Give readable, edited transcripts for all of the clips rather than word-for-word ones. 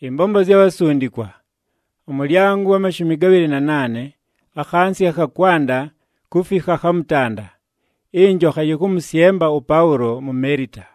Imbombo z'abasundikwa umulyango wa 28 akhansi akakwanda kufika hamtanda injoka yikumusyemba upaulo mu Merita.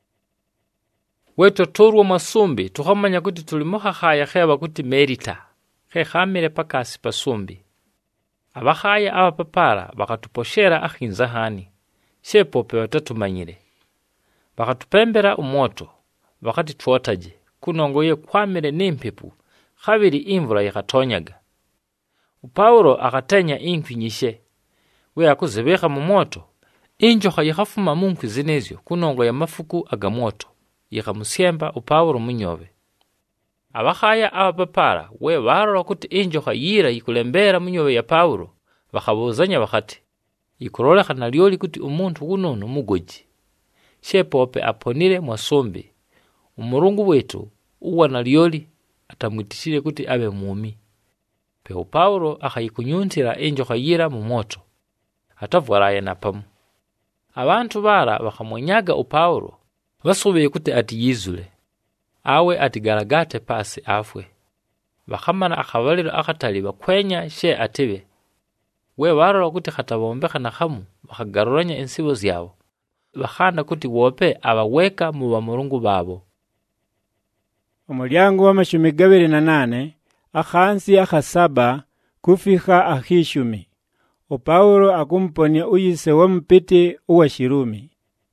Weto turwa masumbi tukhamanya kuti tulimo khaya kheba kuti Merita khamire pakasi pasumbi. Abakhaya abapapara bakatuposhera akhinza hani shepope watatumanyire. Bakatupembera umoto bakati twotaje kunongoye kwamire n'impepu khabiri imvura yakatonyaga. Upaulo akatenya inkwi nyishe we akuzebeka mu moto injoka yakhafuma mu nkwi zinezyo kunongo ya mafuku agamoto yakamusyemba Upaulo munyobe. Abakhaya abapapara we barora kuti injoka yira yikulembera munyobe ya Paulo bakabuzanya bakati ikurole khana lyoli kuti umuntu kunono mugoji shepope aponire mwasombe umurungu wetu uwana lyoli atamwitishire kuti abe mumi. Pe Paulo akhayikunyuntira injoka yira mu moto atavwaraye napamu. Abantu bara bakamwanyaga Upaulo basubeye kuti ati yizule awe atigaragate pasi afwe. Bakamana akabaliro akatali bakwenya she atebe we barora kuti khatabombeka na khamu bakagaruranya insibo zyabo bakhanda kuti wope abaweka mu bamurungu babo. Umulyango wa 28 akhansi akhasaba kufika akhishumi Upaulo akumponya uyise wa mpiti uwa Shirumi.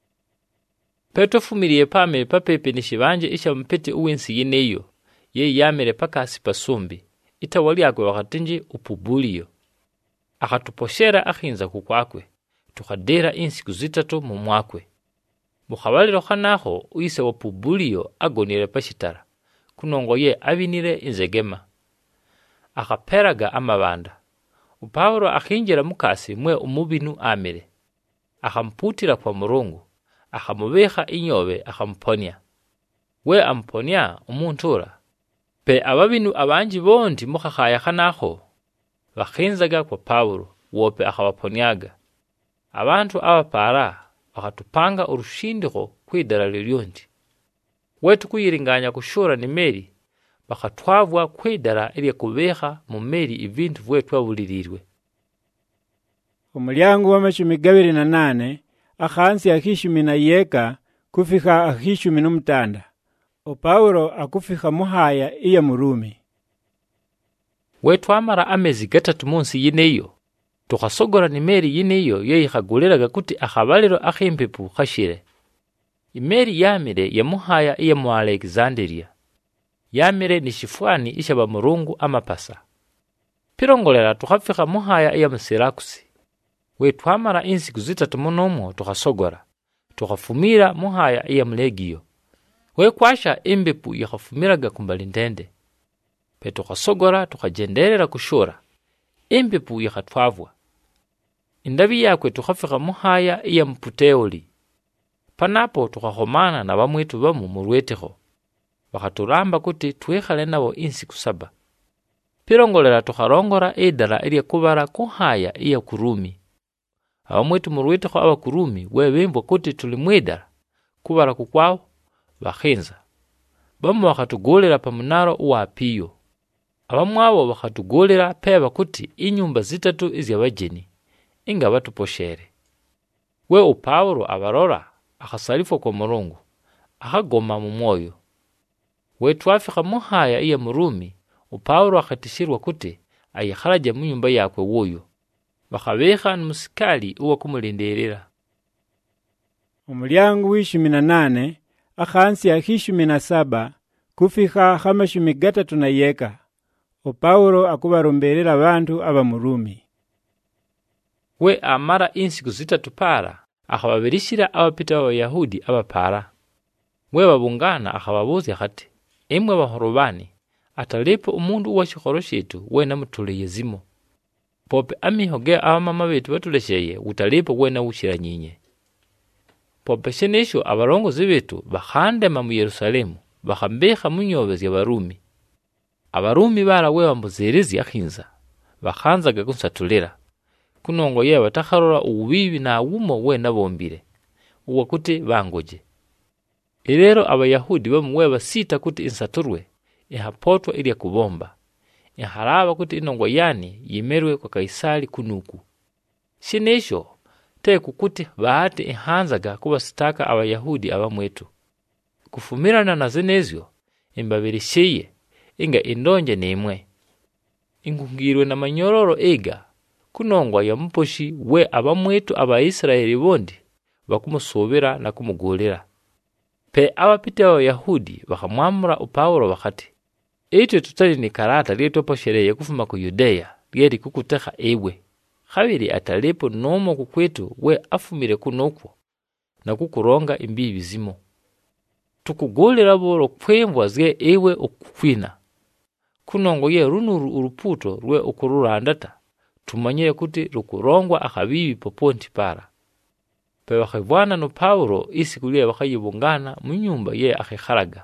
Petro fumiriye pame papepe nishibanje isha mpiti uwensi yineyo ye yamere pakasi pasumbi itawali akwe wakatinji Upubuliyo. Akatuposhera akhinza kukwakwe tukadera insiku zitatu mu mwakwe. Mukhabaliro khanaho uyise wa Upubuliyo agonire pashitara kunongo ye abinire inzegema. Akaperaga amabanda. Upaulo akhinjira mukasi mwe umubinu amire. Akamputira kwa murungu. Akamubeha inyobe akamponya. We amponya umuntura. Pe ababinu abanji bondi mukhakhaya khanaho bakhinzaga kwa Paulo wope akabaponyaga. Abantu abapara bakatupanga urushindiko kwidara lilyondi. Wetu kuyiringanya kushura ni Meri bakatwavwa kwidara ili kubeha mu Meri ibintu vwetu wabulirirwe. Umulyango wa 28 akhansi akhishumi na yeka kufika akhishumi n'umutanda Upaulo akufika muhaya iya Murumi. Wetu amara amezi gatatu munsi yineyo tukasogora ni Meri yineyo yeyikhaguliraga kuti akhabaliro akhimpepu khashire. Imeri yamire ya muhaya iya mu Alexandria. Yamire ni shifwani ishaba murungu amapasa. Pirongolera tukhafika muhaya iya Sirakusi. Wetu amara insiku zitatu munomo tukasogora. Tukhafumira muhaya iya Legio. We kwasha imbepu yakhafumiraga kumbali ndende. Pe tukasogora tukajenderera kushura. Imbepu yakhatwavwa. Indabi yakwe tukhafika muhaya iya Puteoli. Panapo tukhahomana na bamwitu bamu murweteho. Bakaturamba kuti twekhale nabo insiku 7. Pirongolera tukharongora edara ili kubara kuhaya iya Kurumi. Abamwitu murweteho abakurumi webembo kuti tulimwedara kubara kukwao bakhinza. Bamu bakatugolera pa munaro uwa Apiyo. Abamwabo bakatugolera peba kuti inyumba zitatu izyabajeni inga batuposhere. We Upaulo abarora akhasalifwa kwa Murungu akhagoma mu moyo. We twafika muhaya iya Murumi Upaulo akhatishirwa kuti ayikharaje mu nyumba yakwe woyo. Bakhabeha n'umusikali uwa kumulinderera. Umulyango wa 18 akhansi akhishumi na 7 kufika khamashumi gatatu na yeka Upaulo akubaromberera abantu abamurumi. We amara insiku zitatu para akhababirishira abapita b'Abayahudi abapara. We babungana akhababuza khati imwe bahorobani atalepo umundu uwa shikhoro shetu we namutule yezimo. Pope amihoge abamama betu batulesheye utalepo we na ushira nyinye. Pope shenesho abarongozi betu bakhandema mu Yerusalemu bakambeha munyobe z'Abarumi. Abarumi bara we bambuzerezi akhinza bakhanzaga kunsatulira kunongo ye batakharora ububibi na wumo we nabombire uwa kuti bangoje. Irero Abayahudi bamwe basita kuti insaturwe ihapotwa ili kubomba. Iharaba kuti inongwa yani yimerwe kwa Kaisari kunuku. Shinesho teku kuti bahati ihanzaga kuba sitaka Abayahudi abamwetu. Kufumirana na zenezyo imbabirishiye inga indonje nimwe. Ingungirwe na manyororo ega kunongwa ya mposhi we abamwetu Abaisraeli bondi bakumusubira na kumugulira. Pe abapite Abayahudi bakamwamura Paulo bakati, "Etwe tutali ni karata lyetoposhereye kufuma ku Yudea lyeri kukuteka ewe. Khabiri atalepo nomo kukwetu we afumire kunokwo na kukuronga imbibi zimo. Tukugulira boro kwemvwa zge ewe okukwina. Kunongo ye runuru uruputo rwe okururandata. Tumanyire kuti rukurongwa akabibi poponti para." Pe bakivwana no Paulo isikulia bakayibungana mu nyumba ye akharaga.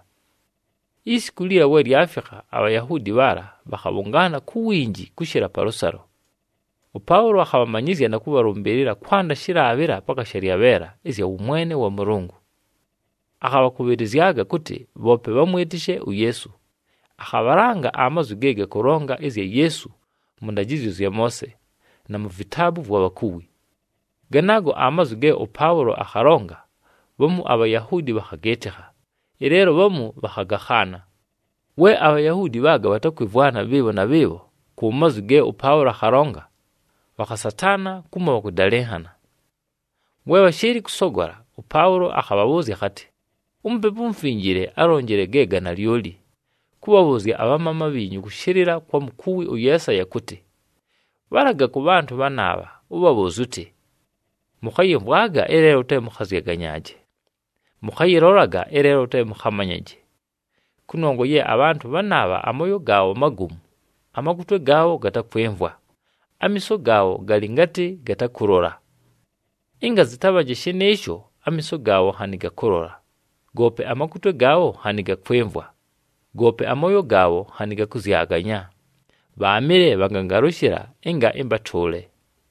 Isikulia we lyafika Abayahudi bara bakabungana kuwinji kushira parosaro. Paulo akabamanyizya na kubarumberera kwanda shirabera paka sharia bera izya umwene wa Mulungu. Akabakubirizyaga kuti bope bamwetishe uYesu. Akabaranga amazu gege koronga izya Yesu mundajizo ya Mose na mu vitabu vw'abakuwi. Ganago amazu ge Paulo akharonga bomu Abayahudi bakageteha. Irero bomu bakagakhana. We Abayahudi baga batakwivwana bibo na bibo ku mazu ge Paulo akharonga bakasatana kuma bakudalehana. We bashiri kusogora Paulo akhababuzi khati, "Umpepo mfinjire arongere gega na lyoli kubabuzi abamama binyu gushirira kwa mukuwi uyesa yakuti, baraga ku bantu banaba ubabuzuti. Mukhayibwaga erero te mukhazyeganyaje. Mukhayiroraga erero te mukhamanyaje. Kunongo ye abantu banaba amoyo gawo magumu, amakutwe gawo gatakwemvwa, amiso gawo galingati gatakurora. Inga zitabaje shenesho amiso gawo haniga kurora. Gope amakutwe gawo haniga kwemvwa. Gope amoyo gawo haniga kuzyaganya. Baamire bagangarushira inga imbatule."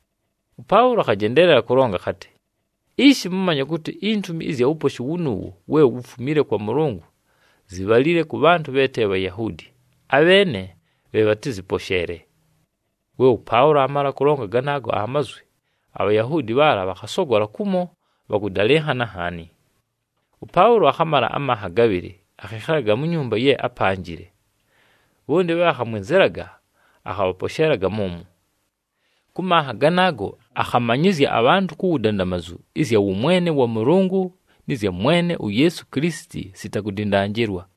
Paulo akajenderera kuronga khati, "Ishi mumanya kuti intumi izya uposhi wunuwu we ufumire kwa Mulungu zibalire ku bantu bete Abayahudi abene bebatiziposhere." We Paulo amara kuronga ganago amazwi Abayahudi bara bakasogora kumo bakudalehana hani. Paulo akamara amaha gabiri akharaga mu nyumba ye apanjire. Bonde bakamwenzeraga akabaposheraga mumu. Kumaha ganago akamanyizya abantu kuudandamazu izya umwene wa Mulungu nizya mwene uYesu Kristi sitakudindangirwa.